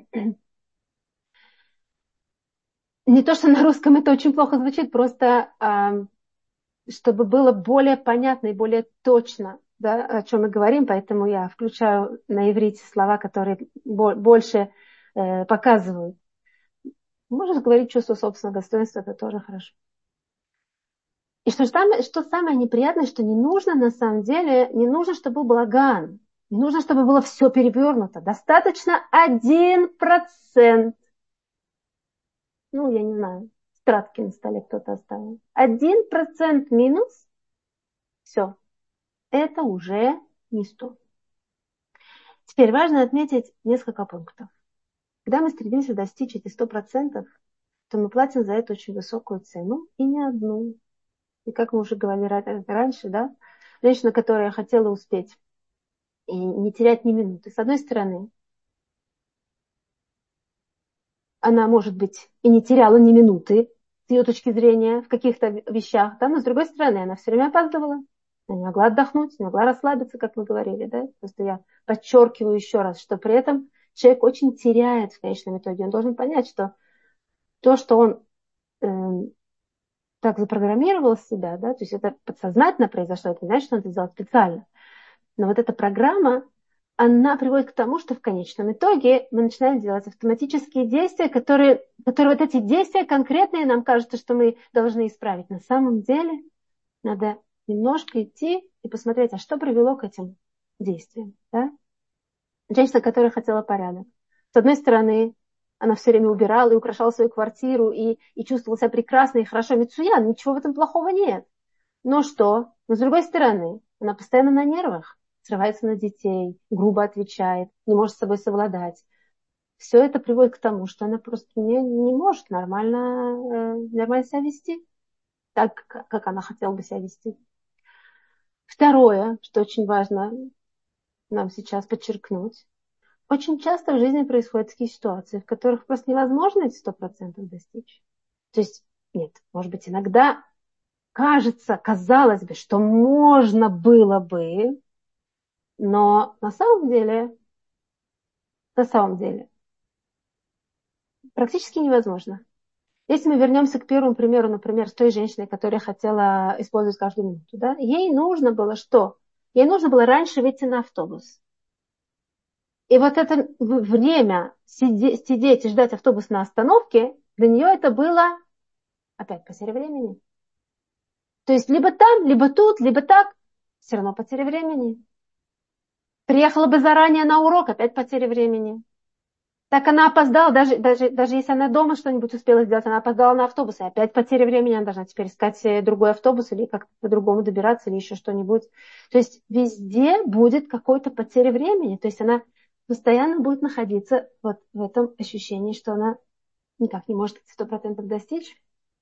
Не то, что на русском это очень плохо звучит, просто а, чтобы было более понятно и более точно, да, о чем мы говорим, поэтому я включаю на иврите слова, которые больше э, показывают. Можешь говорить чувство собственного достоинства, это тоже хорошо. И что, самое, что самое неприятное, что не нужно на самом деле, не нужно, чтобы был балаган, не нужно, чтобы было все перевернуто. Достаточно один процент. Ну, я не знаю, стратки на столе кто-то оставил. Один процент минус, все, это уже не сто. Теперь важно отметить несколько пунктов. Когда мы стремимся достичь эти сто процентов, то мы платим за это очень высокую цену, и не одну. И как мы уже говорили раньше, да, женщина, которая хотела успеть и не терять ни минуты. С одной стороны, она, может быть, и не теряла ни минуты, с ее точки зрения, в каких-то вещах, да, но с другой стороны, она все время опаздывала. Она не могла отдохнуть, не могла расслабиться, как мы говорили, да. Просто я подчеркиваю еще раз, что при этом человек очень теряет в конечном итоге. Он должен понять, что то, что он эм, так запрограммировал себя, да, то есть это подсознательно произошло, это не значит, что он это сделал специально. Но вот эта программа, она приводит к тому, что в конечном итоге мы начинаем делать автоматические действия, которые, которые вот эти действия конкретные, нам кажется, что мы должны исправить. На самом деле надо немножко идти и посмотреть, а что привело к этим действиям. Да? Женщина, которая хотела порядок. С одной стороны, она все время убирала и украшала свою квартиру и, и чувствовала себя прекрасно и хорошо. Мицуян, ничего в этом плохого нет. Но что? Но с другой стороны, она постоянно на нервах, срывается на детей, грубо отвечает, не может с собой совладать. Все это приводит к тому, что она просто не, не может нормально, э, нормально себя вести, так, как она хотела бы себя вести. Второе, что очень важно нам сейчас подчеркнуть, очень часто в жизни происходят такие ситуации, в которых просто невозможно эти сто процентов достичь. То есть, нет, может быть, иногда кажется, казалось бы, что можно было бы, но на самом деле, на самом деле, практически невозможно. Если мы вернемся к первому примеру, например, с той женщиной, которая хотела использовать каждую минуту, да, ей нужно было что? Ей нужно было раньше выйти на автобус. И вот это время сидеть, сидеть и ждать автобус на остановке, для нее это было опять потеря времени. То есть либо там, либо тут, либо так, все равно потеря времени. Приехала бы заранее на урок, опять потеря времени. Так она опоздала, даже, даже, даже если она дома что-нибудь успела сделать, она опоздала на автобус, и опять потеря времени, она должна теперь искать другой автобус или как-то по-другому добираться, или еще что-нибудь. То есть везде будет какой-то потеря времени, то есть она постоянно будет находиться вот в этом ощущении, что она никак не может сто процентов достичь.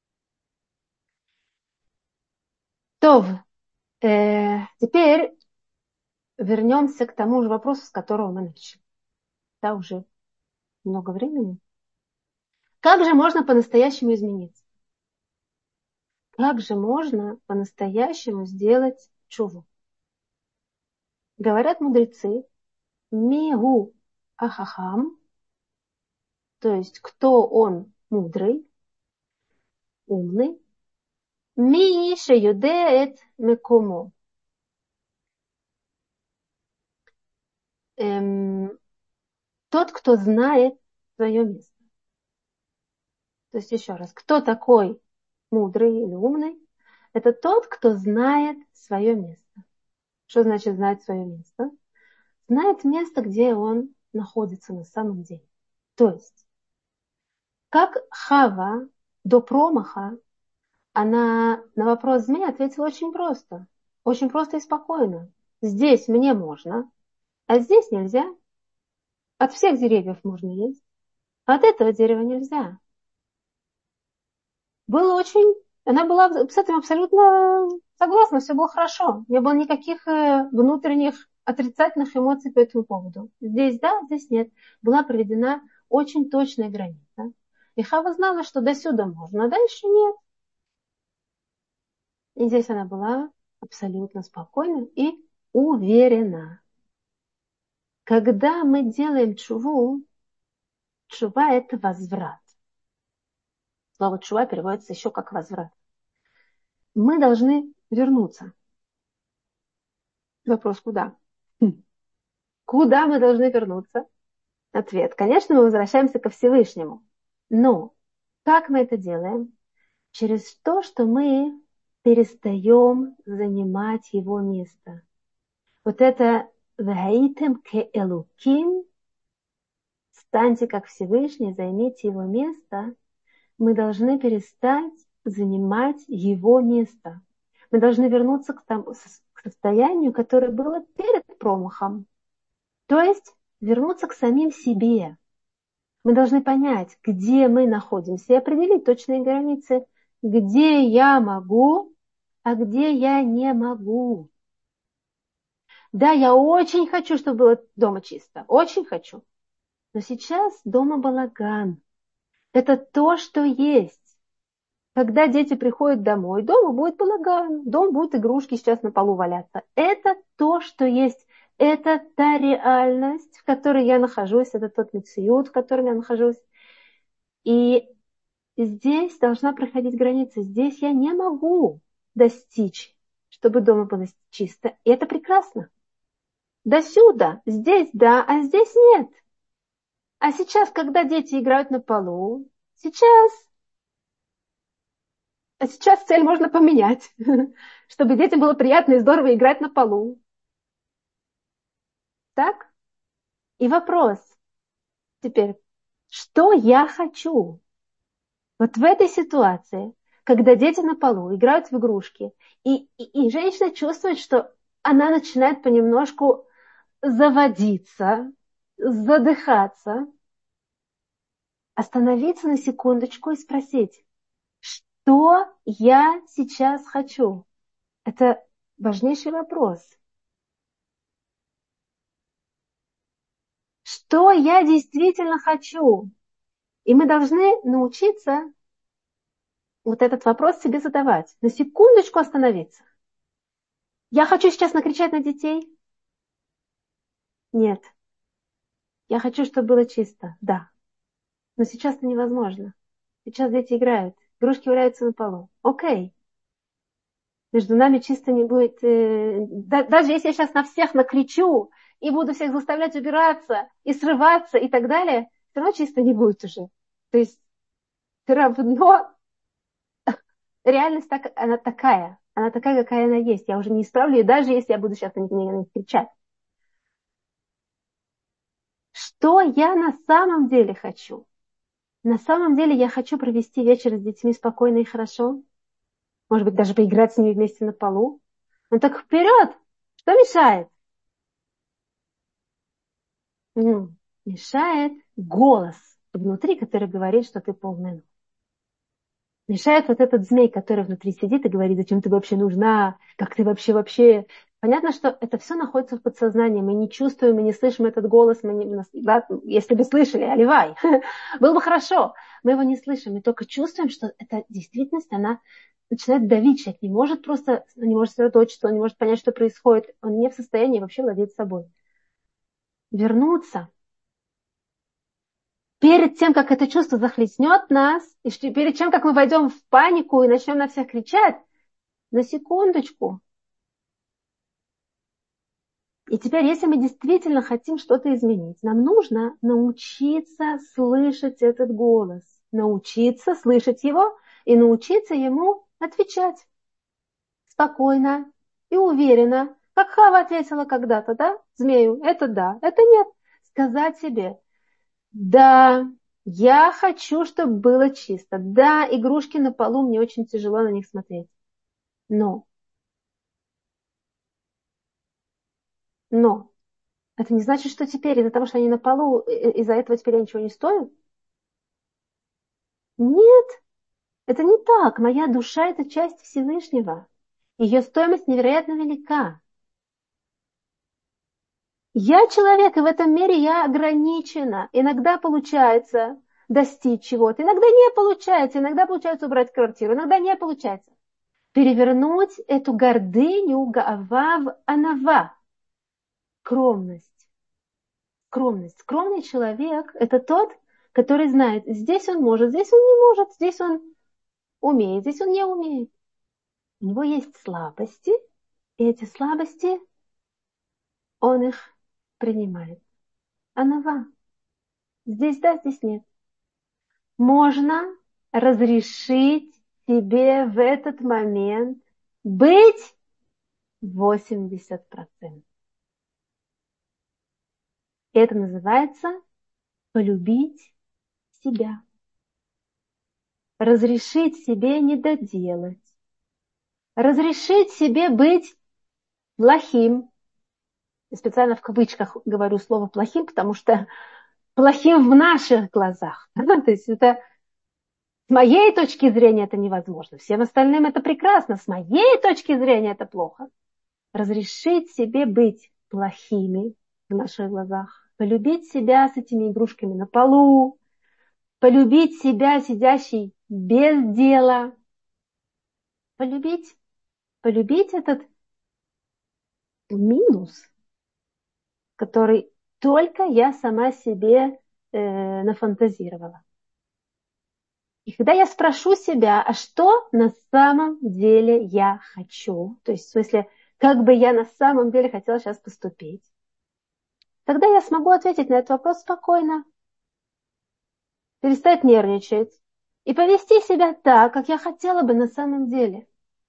То, э, теперь вернемся к тому же вопросу, с которого мы начали. Да, уже много времени. Как же можно по-настоящему измениться? Как же можно по-настоящему сделать чуву? Говорят мудрецы, мигу ахахам, то есть кто он мудрый, умный, ми шеюдеет мекумо. Эм, тот, кто знает свое место. То есть еще раз, кто такой мудрый или умный? Это тот, кто знает свое место. Что значит знать свое место? Знает место, где он находится на самом деле. То есть, как Хава до промаха, она на вопрос змеи ответила очень просто. Очень просто и спокойно. здесь мне можно, а здесь нельзя. От всех деревьев можно есть, а от этого дерева нельзя. Было очень... Она была с этим абсолютно согласна, все было хорошо. Не было никаких э, внутренних отрицательных эмоций по этому поводу. Здесь да, здесь нет. Была проведена очень точная граница. И Хава знала, что до сюда можно, а дальше нет. И здесь она была абсолютно спокойна и уверена. Когда мы делаем чуву, чува – это возврат. Слово чува переводится еще как возврат. Мы должны вернуться. Вопрос куда? Хм. Куда мы должны вернуться? Ответ. Конечно, мы возвращаемся ко Всевышнему. Но как мы это делаем? Через то, что мы перестаем занимать его место. Вот это «Ваитем ке элуким» станьте как Всевышний, займите его место. Мы должны перестать занимать его место. Мы должны вернуться к, тому, к состоянию, которое было перед промахом. То есть вернуться к самим себе. Мы должны понять, где мы находимся и определить точные границы, где я могу, а где я не могу. Да, я очень хочу, чтобы было дома чисто. Очень хочу. Но сейчас дома балаган. Это то, что есть. Когда дети приходят домой, дома будет балаган, дома будут игрушки сейчас на полу валяться. Это то, что есть. Это та реальность, в которой я нахожусь, это тот мециют, в котором я нахожусь. И здесь должна проходить граница. Здесь я не могу достичь, чтобы дома было чисто. И это прекрасно. До сюда, здесь да, а здесь нет. А сейчас, когда дети играют на полу, сейчас, а сейчас цель можно поменять, чтобы детям было приятно и здорово играть на полу. Так? И вопрос теперь, что я хочу? Вот в этой ситуации, когда дети на полу играют в игрушки, и, и, и женщина чувствует, что она начинает понемножку заводиться, задыхаться, остановиться на секундочку и спросить, что я сейчас хочу? Это важнейший вопрос. Что я действительно хочу? И мы должны научиться вот этот вопрос себе задавать. На секундочку остановиться. Я хочу сейчас накричать на детей? Нет. Я хочу, чтобы было чисто. Да. Но сейчас это невозможно. Сейчас дети играют. Игрушки валяются на полу. Окей. Между нами чисто не будет. Э, да, даже если я сейчас на всех накричу и буду всех заставлять убираться и срываться и так далее, все равно чисто не будет уже. То есть все равно реальность так, она такая. Она такая, какая она есть. Я уже не исправлю ее, даже если я буду сейчас на них, на них кричать. Что я на самом деле хочу? На самом деле я хочу провести вечер с детьми спокойно и хорошо. Может быть, даже поиграть с ними вместе на полу. Ну так вперед! Что мешает? М, Мешает голос внутри, который говорит, что ты полный. Мешает вот этот змей, который внутри сидит и говорит, зачем ты вообще нужна, как ты вообще вообще. Понятно, что это все находится в подсознании. Мы не чувствуем, мы не слышим этот голос. Мы не, да, если бы слышали, оливай, было бы хорошо. Мы его не слышим, мы только чувствуем, что эта действительность, она начинает давить. Человек не может просто, он не может сосредоточиться, он не может понять, что происходит. Он не в состоянии вообще владеть собой. Вернуться. Перед тем, как это чувство захлестнет нас, и перед тем, как мы войдем в панику и начнем на всех кричать, на секундочку. И теперь, если мы действительно хотим что-то изменить, нам нужно научиться слышать этот голос, научиться слышать его и научиться ему отвечать спокойно и уверенно, как Хава ответила когда-то, да, змею, это да, это нет. Сказать себе, да, я хочу, чтобы было чисто. Да, игрушки на полу, мне очень тяжело на них смотреть. Но Но это не значит, что теперь из-за того, что они на полу, э, из-за этого теперь я ничего не стою. Нет, это не так. Моя душа – это часть Всевышнего. Ее стоимость невероятно велика. Я человек, и в этом мире я ограничена. Иногда получается достичь чего-то, иногда не получается, иногда получается убрать квартиру, иногда не получается. Перевернуть эту гордыню гаава в анава. Скромность. Скромность. Скромный человек – это тот, который знает, здесь он может, здесь он не может, здесь он умеет, здесь он не умеет. У него есть слабости, и эти слабости он их принимает. Анава. Здесь да, здесь нет. Можно разрешить себе в этот момент быть восемьдесят процентов. Это называется полюбить себя. Разрешить себе не доделать. Разрешить себе быть плохим. Я специально в кавычках говорю слово плохим, потому что плохим в наших глазах. То есть это с моей точки зрения это невозможно. Всем остальным это прекрасно. С моей точки зрения это плохо. Разрешить себе быть плохими в наших глазах. Полюбить себя с этими игрушками на полу. Полюбить себя, сидящий без дела. Полюбить, полюбить этот минус, который только я сама себе э, нафантазировала. И когда я спрошу себя, а что на самом деле я хочу, то есть в смысле, как бы я на самом деле хотела сейчас поступить, тогда я смогу ответить на этот вопрос спокойно, перестать нервничать и повести себя так, как я хотела бы на самом деле.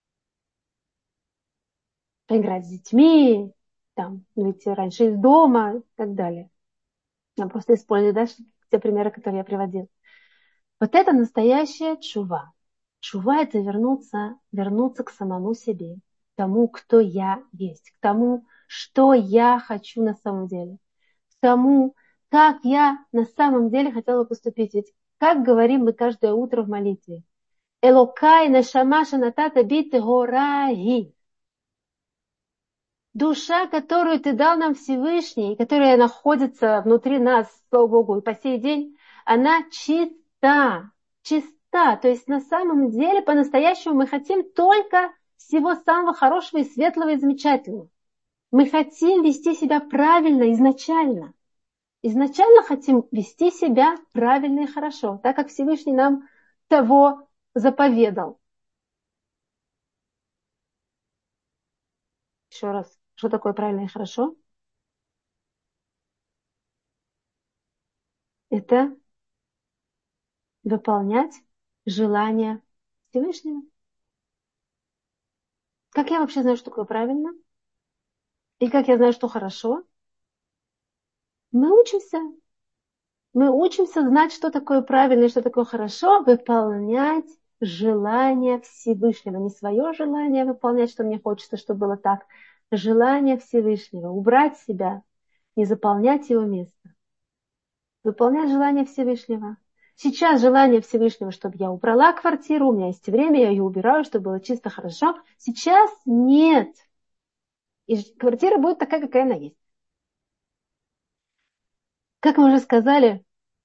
Поиграть с детьми, там, выйти раньше из дома и так далее. Я просто использую, да, те примеры, которые я приводила. Вот это настоящая чува. Чува – это вернуться, вернуться к самому себе, к тому, кто я есть, к тому, что я хочу на самом деле, к тому, как я на самом деле хотела поступить. Ведь как говорим мы каждое утро в молитве? Элокай нешама шанатата бит гораги. Душа, которую ты дал нам Всевышний, которая находится внутри нас, слава Богу, и по сей день, она чиста, чиста. То есть на самом деле, по-настоящему мы хотим только всего самого хорошего и светлого и замечательного. Мы хотим вести себя правильно изначально. Изначально хотим вести себя правильно и хорошо, так как Всевышний нам того заповедал. Еще раз, что такое правильно и хорошо? Это выполнять желания Всевышнего. Как я вообще знаю, что такое правильно? И как я знаю, что хорошо? Мы учимся. Мы учимся знать, что такое правильно и что такое хорошо, выполнять желание Всевышнего. Не свое желание выполнять, что мне хочется, чтобы было так. Желание Всевышнего. Убрать себя, не заполнять его место. Выполнять желание Всевышнего. Сейчас желание Всевышнего, чтобы я убрала квартиру, у меня есть время, я ее убираю, чтобы было чисто, хорошо. Сейчас нет. И квартира будет такая, какая она есть. Как мы уже сказали,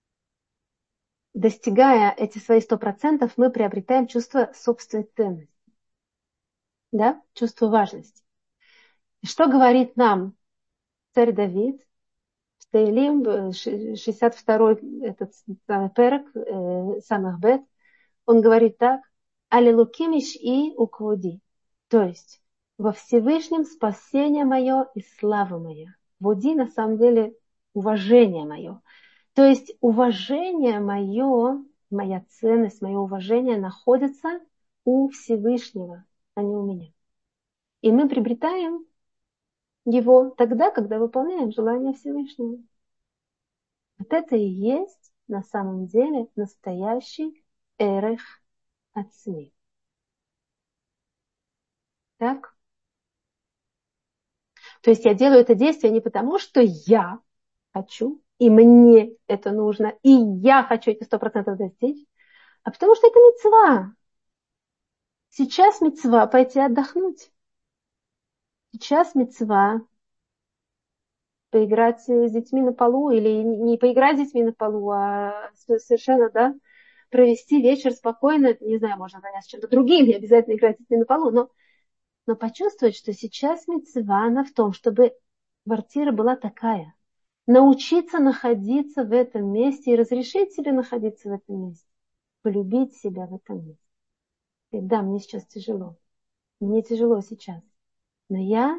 достигая эти свои сто процентов, мы приобретаем чувство собственной ценности. Да? Чувство важности. И что говорит нам царь Давид в Таилим, шестьдесят второй этот самый перек, э, самых бет, он говорит так: «Аллилукимиш и уквуди». То есть, во Всевышнем спасение мое и слава моя. Вуди на самом деле уважение мое. То есть, уважение мое, моя ценность, мое уважение находится у Всевышнего, а не у меня. И мы приобретаем его тогда, когда выполняем желание Всевышнего. Вот это и есть на самом деле настоящий эрех ацми. Так? То есть я делаю это действие не потому, что я хочу, и мне это нужно, и я хочу эти сто процентов достичь, а потому что это мицва. Сейчас мицва пойти отдохнуть. Сейчас мицва поиграть с детьми на полу, или не поиграть с детьми на полу, а совершенно, да, провести вечер спокойно, не знаю, можно заняться чем-то другим, не обязательно играть с детьми на полу, но, но почувствовать, что сейчас мицва, она в том, чтобы квартира была такая. Научиться находиться в этом месте и разрешить себе находиться в этом месте. Полюбить себя в этом месте. И да, мне сейчас тяжело. Мне тяжело сейчас. Но я,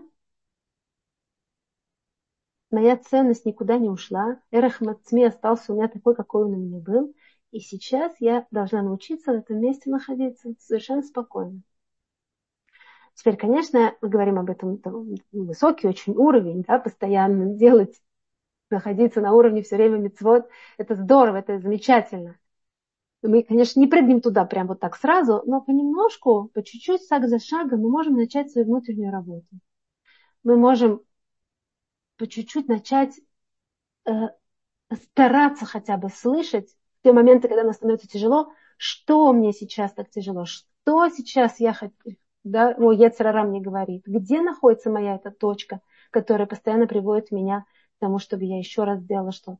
моя ценность никуда не ушла. Эрах Мацми остался у меня такой, какой он у меня был. И сейчас я должна научиться в этом месте находиться совершенно спокойно. Теперь, конечно, мы говорим об этом, там, высокий очень уровень, да, постоянно делать, находиться на уровне все время мицвот. Это здорово, это замечательно. Мы, конечно, не прыгнем туда прям вот так сразу, но понемножку, по чуть-чуть, шаг за шагом мы можем начать свою внутреннюю работу. Мы можем по чуть-чуть начать э, стараться хотя бы слышать в те моменты, когда нам становится тяжело, что мне сейчас так тяжело, что сейчас я хочу, да, о, Йецер ара мне говорит, где находится моя эта точка, которая постоянно приводит меня к тому, чтобы я еще раз сделала что-то.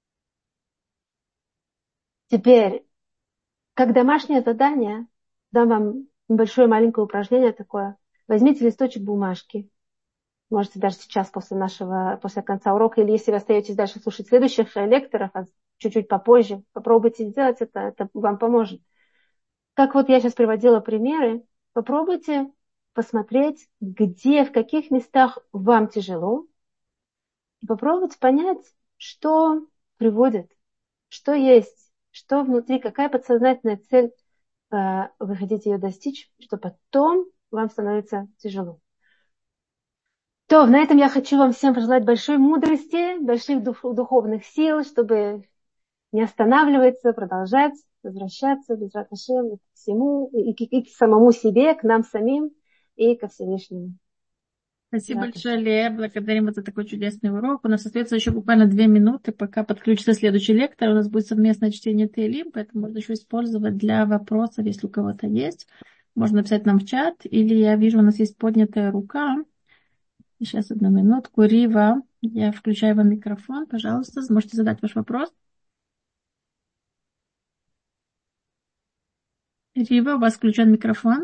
Теперь, как домашнее задание, дам вам небольшое маленькое упражнение такое. Возьмите листочек бумажки. Можете даже сейчас после нашего, после конца урока, или если вы остаетесь дальше слушать следующих лекторов, а чуть-чуть попозже, попробуйте сделать это, это вам поможет. Как вот я сейчас приводила примеры, попробуйте посмотреть, где, в каких местах вам тяжело, и попробуйте понять, что приводит, что есть, что внутри, какая подсознательная цель, э, вы хотите ее достичь, что потом вам становится тяжело. То, на этом я хочу вам всем пожелать большой мудрости, больших дух, духовных сил, чтобы не останавливаться, продолжать, возвращаться без Раташем к всему, и, и, и к самому себе, к нам самим, и ко Всевышнему. Спасибо большое, Раташем. Лея. Благодарим вас за такой чудесный урок. У нас остается еще буквально две минуты, пока подключится следующий лектор. У нас будет совместное чтение Теилим, поэтому можно еще использовать для вопросов, если у кого-то есть. Можно написать нам в чат, или я вижу, у нас есть поднятая рука. Сейчас одну минутку. Рива, я включаю вам микрофон. Пожалуйста, можете задать ваш вопрос. Рива, у вас включен микрофон.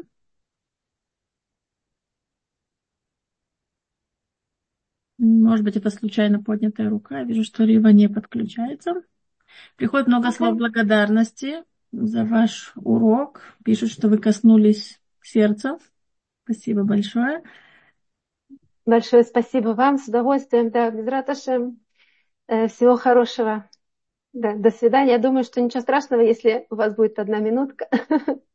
Может быть, это случайно поднятая рука. Я вижу, что Рива не подключается. Приходит много Okay. слов благодарности за ваш урок. Пишут, что вы коснулись сердца. Спасибо большое. Большое спасибо вам, с удовольствием, да, без Раташем. Э, всего хорошего. Да, до свидания. Я думаю, что ничего страшного, если у вас будет одна минутка.